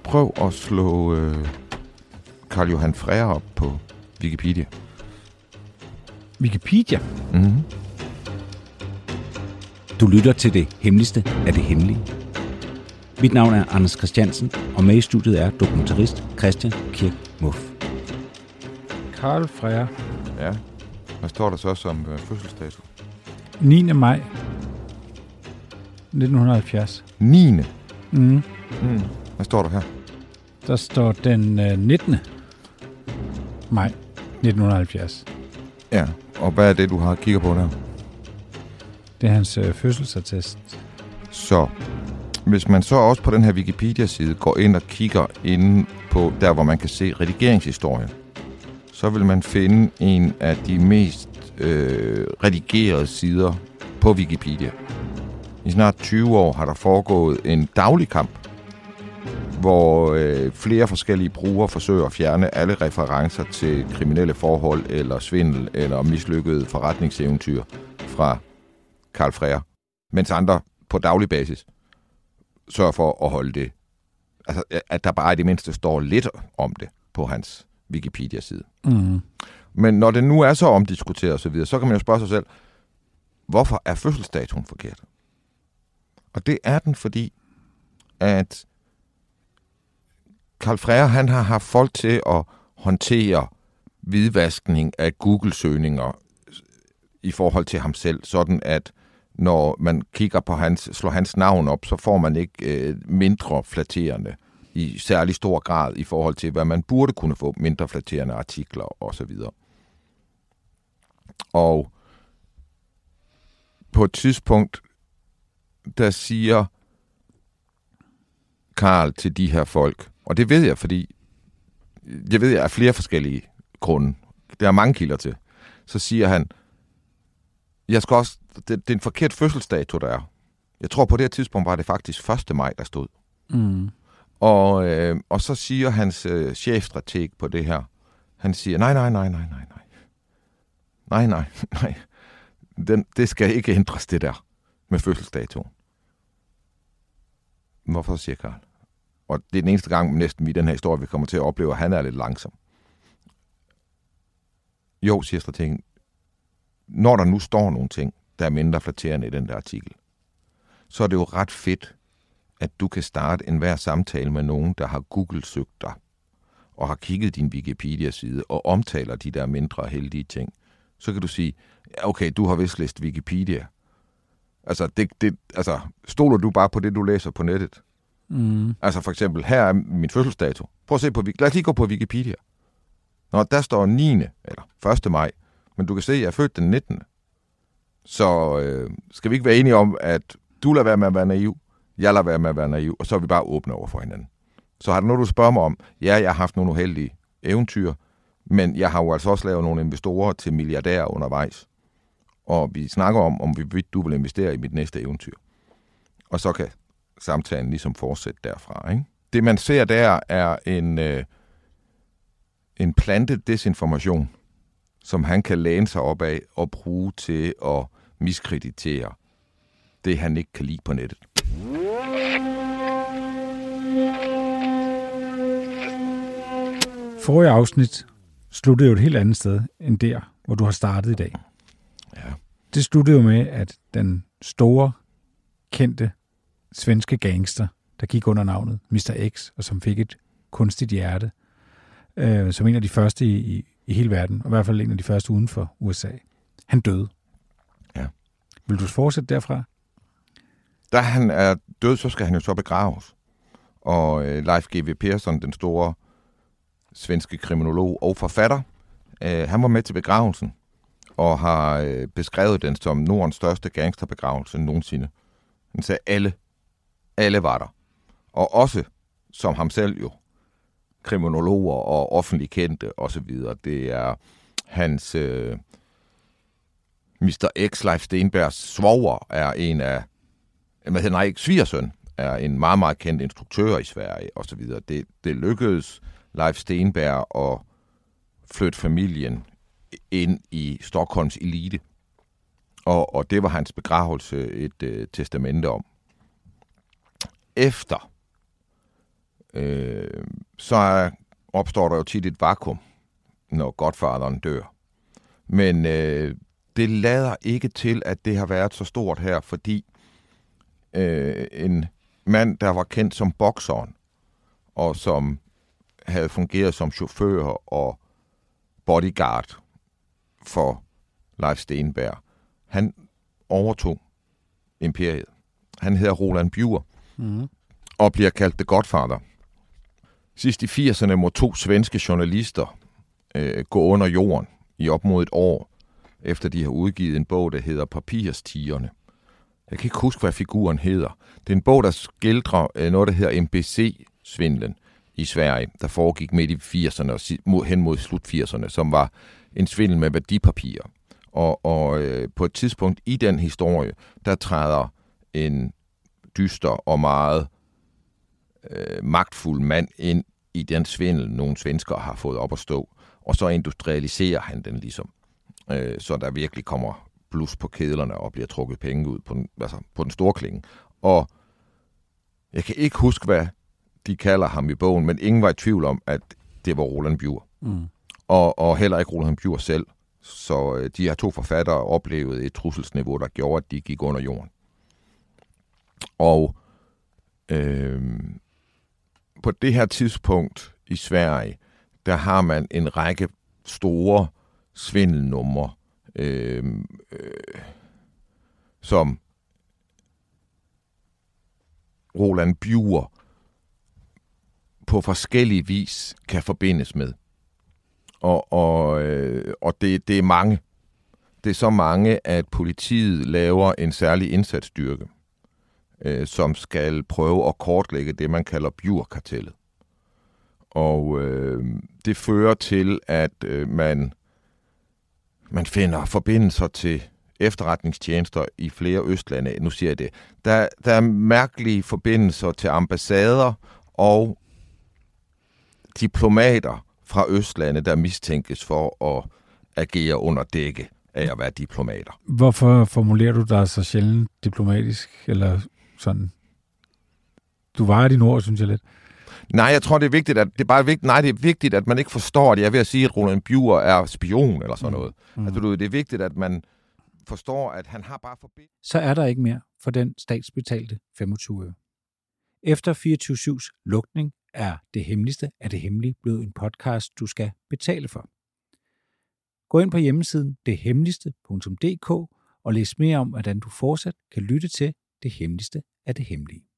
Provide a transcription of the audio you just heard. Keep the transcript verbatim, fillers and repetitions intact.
prøv at slå øh, Carl Johan Freire op på Wikipedia. Wikipedia? Mm-hmm. Du lytter til det hemmeligste af det hemmelige. Mit navn er Anders Christiansen, og med i studiet er dokumentarist Christian Kirk Muff. Carl Freire. Ja. Hvad står der så som øh, fødselsdato? niende maj nitten halvfjerds. niende Mm. Mm. Hvad står der her? Der står den øh, nittende maj nitten halvfjerds. Ja, og hvad er det, du har kigger på der? Det er hans øh, fødselsattest. Så, hvis man så også på den her Wikipedia-side går ind og kigger inde på der, hvor man kan se redigeringshistorien, så vil man finde en af de mest øh, redigerede sider på Wikipedia. I snart tyve år har der foregået en daglig kamp, hvor øh, flere forskellige brugere forsøger at fjerne alle referencer til kriminelle forhold eller svindel eller mislykkede forretningseventyr fra Carl Freire, mens andre på daglig basis sørger for at holde det, altså at der bare i det mindste står lidt om det på hans Wikipedia-side. Mm. Men når det nu er så omdiskuteret og så videre, så kan man jo spørge sig selv, hvorfor er fødselsdatoen forkert? Og det er den, fordi at Carl Freire, han har haft folk til at håndtere hvidvaskning af Google-søgninger i forhold til ham selv, sådan at når man kigger på hans, slår hans navn op, så får man ikke øh, mindre flatterende i særlig stor grad i forhold til, hvad man burde kunne få mindre flatterende artikler og så videre. Og på et tidspunkt, der siger Carl til de her folk, og det ved jeg, fordi jeg ved jeg af flere forskellige grunde. Der er mange kilder til. Så siger han, jeg skal også, det, det er en forkert fødselsdato, der er. Jeg tror på det her tidspunkt var det faktisk første maj, der stod. Mm. Og, øh, og så siger hans øh, chefstrateg på det her, han siger, nej, nej, nej, nej, nej, nej. Nej, nej, nej. Den, det skal ikke ændres, det der med fødselsdatoen. Hvorfor, siger Carl? Og det er den eneste gang næsten i den her historie, vi kommer til at opleve, at han er lidt langsom. Jo, siger strategen, når der nu står nogle ting, der er mindre flatterende i den der artikel, så er det jo ret fedt, at du kan starte enhver samtale med nogen, der har Google-søgt dig, og har kigget din Wikipedia-side, og omtaler de der mindre heldige ting. Så kan du sige, okay, du har vist læst Wikipedia. Altså, det, det, altså, stoler du bare på det, du læser på nettet? Mm. Altså for eksempel, her er min fødselsdato. Prøv at se på, lad os lige gå på Wikipedia. Nå, der står niende eller første maj, men du kan se, at jeg er født den nittende Så øh, skal vi ikke være enige om, at du lader være med at være naiv, jeg lader være med at være naiv, og så er vi bare åbne over for hinanden. Så har du noget, du spørger mig om? Ja, jeg har haft nogle uheldige eventyr, men jeg har jo altså også lavet nogle investorer til milliardærer undervejs. Og vi snakker om, om vi du vil investere i mit næste eventyr. Og så kan samtalen ligesom fortsætte derfra. Ikke? Det man ser der er en, øh, en plantet desinformation, som han kan læne sig op af og bruge til at miskreditere det, han ikke kan lide på nettet. Forrige afsnit sluttede jo et helt andet sted end der, hvor du har startet i dag. Ja. Det sluttede jo med, at den store, kendte svenske gangster, der gik under navnet mister X, og som fik et kunstigt hjerte, øh, som en af de første i, i, i hele verden, og i hvert fald en af de første uden for U S A. Han døde. Ja. Vil du fortsætte derfra? Da han er død, så skal han jo så begraves. Og øh, Leif G W Persson, den store svenske kriminolog og forfatter, øh, han var med til begravelsen, og har øh, beskrevet den som Nordens største gangsterbegravelse nogensinde. Han sagde, alle, alle var der. Og også, som ham selv jo, kriminologer og offentlig kendte osv. Det er hans øh, mister X, Leif Stenbergs svoger, er en af, hvad hedder, nej, ikke svigersøn, er en meget, meget kendt instruktør i Sverige osv. Det, det lykkedes Leif Stenberg at flytte familien ind i Stockholms elite. Og, og det var hans begravelse et øh, testamente om. Efter øh, så er, opstår der jo tit et vakuum, når Godfatheren dør. Men øh, det lader ikke til, at det har været så stort her, fordi øh, en mand, der var kendt som bokseren, og som havde fungeret som chauffør og bodyguard for Leif Steenberg, han overtog imperiet. Han hedder Roland Bjur, mm. og bliver kaldt The Godfather. Sidst i firserne må to svenske journalister øh, gå under jorden i op mod et år, efter de har udgivet en bog, der hedder Papirstigerne. Jeg kan ikke huske, hvad figuren hedder. Det er en bog, der skildrer øh, noget, der hedder M B C-svindlen i Sverige, der foregik midt i firserne og hen mod slut firserne, som var en svindel med værdipapirer. Og, og øh, på et tidspunkt i den historie, der træder en dyster og meget øh, magtfuld mand ind i den svindel, nogle svenskere har fået op at stå, og så industrialiserer han den ligesom, øh, så der virkelig kommer blus på kedlerne og bliver trukket penge ud på den, altså på den store klinge. Og jeg kan ikke huske, hvad de kalder ham i bogen, men ingen var i tvivl om, at det var Roland Bjur. Mm. Og, og heller ikke Roland Bjur selv. Så øh, de her to forfattere oplevede et trusselsniveau, der gjorde, at de gik under jorden. Og øh, på det her tidspunkt i Sverige, der har man en række store svindelnumre, øh, øh, som Roland Bjur på forskellige vis kan forbindes med. Og, og, øh, og det, det er mange. Det er så mange, at politiet laver en særlig indsatsstyrke, øh, som skal prøve at kortlægge det, man kalder Bjur-kartellet. Og øh, det fører til, at øh, man, man finder forbindelser til efterretningstjenester i flere østlande. Nu siger jeg det. Der, der er mærkelige forbindelser til ambassader og diplomater fra østlande, der mistænkes for at agere under dække af at være diplomater. Hvorfor formulerer du dig så sjældent diplomatisk, eller sådan? Du vejer dine ord, synes jeg lidt. Nej, jeg tror, det er vigtigt, at det er bare vigtigt, nej, det er vigtigt, at man ikke forstår det. Jeg er ved at sige, at Roland Bjur er spion eller sådan noget. Mm. Altså, det er vigtigt, at man forstår, at han har bare forbi. Så er der ikke mere for den statsbetalte femogtyve øre. Efter fireogtyve syvs lukning er Det Hemmeligste af det Hemmelige blevet en podcast, du skal betale for. Gå ind på hjemmesiden det hemmeligste punktum d k og læs mere om, hvordan du fortsat kan lytte til Det Hemmeligste af det Hemmelige.